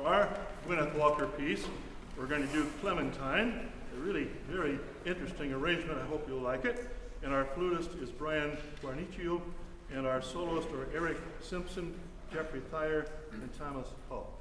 our Gwyneth Walker piece. We're going to do Clementine, a really very interesting arrangement. I hope you'll like it. And our flutist is Brian Guarniccio, and our soloists are Eric Simpson, Jeffrey Thayer, and Thomas Hull.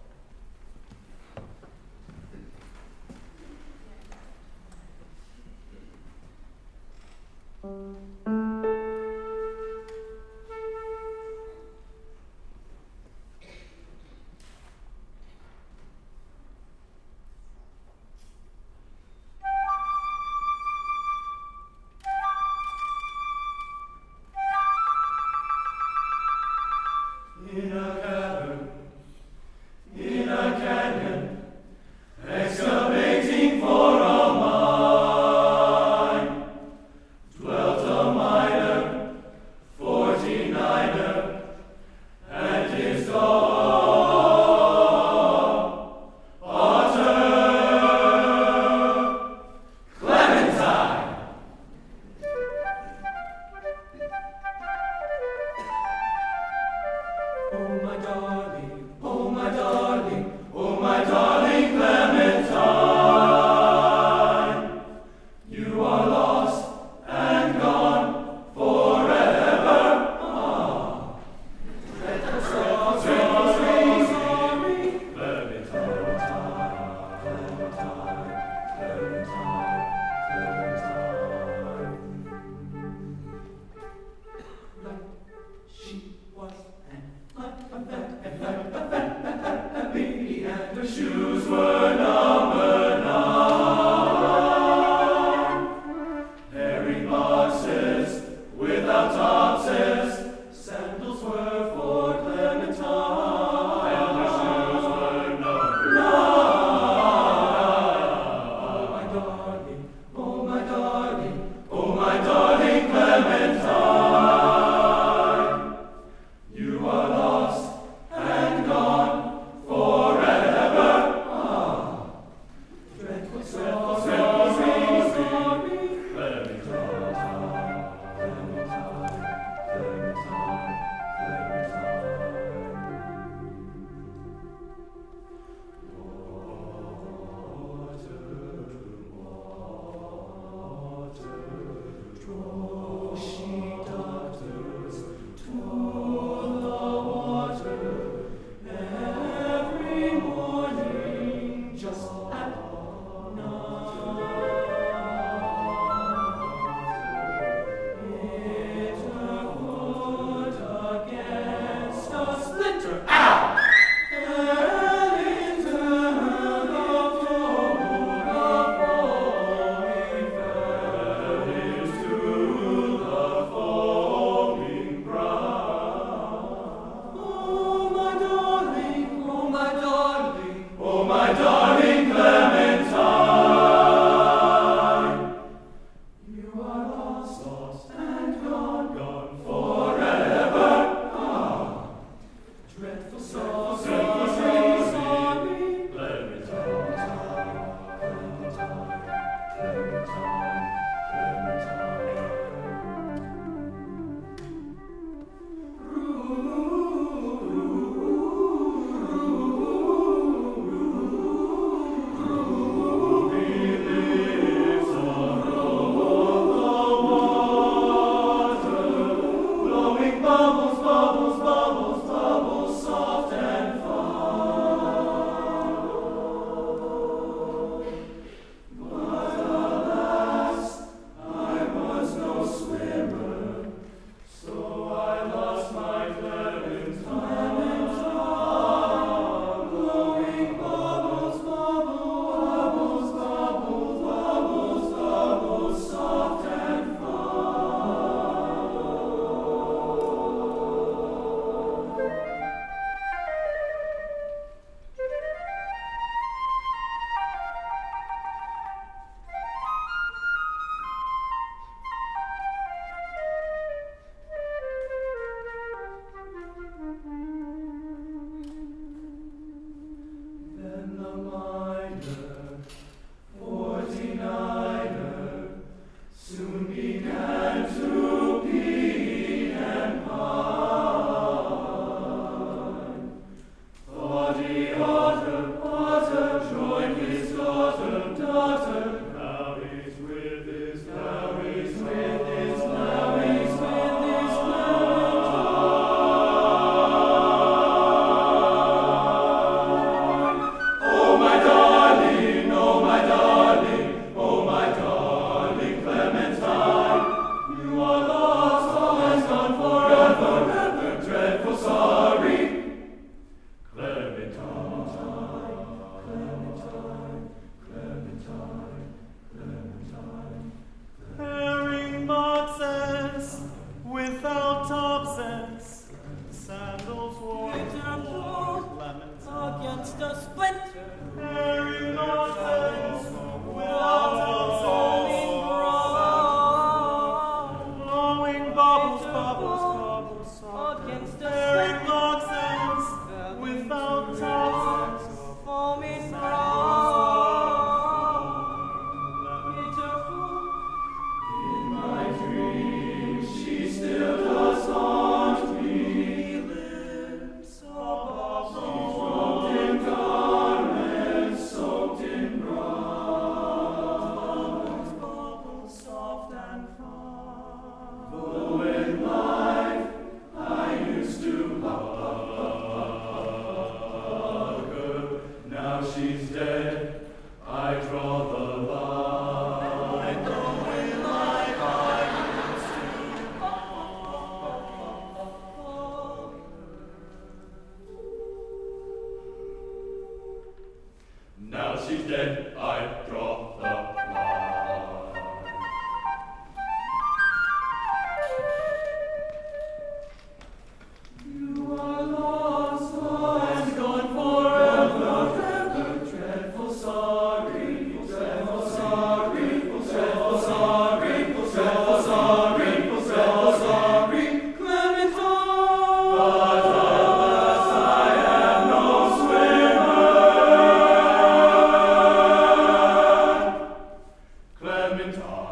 without absence, sandals worn, lemons against a splinter, bearing nonsense, without absence, blowing bubbles, bubbles, bubbles, against a bearing splinter, nonsense, without absence, foaming She's dead, I draw the line. Going like I Now she's dead, I draw the line. You are lost, and gone forever. Dreadful sorry, dreadful sorry, dreadful sorry, dreadful sorry, dreadful sorry, Clementine. But alas, I am no swimmer. Clementine.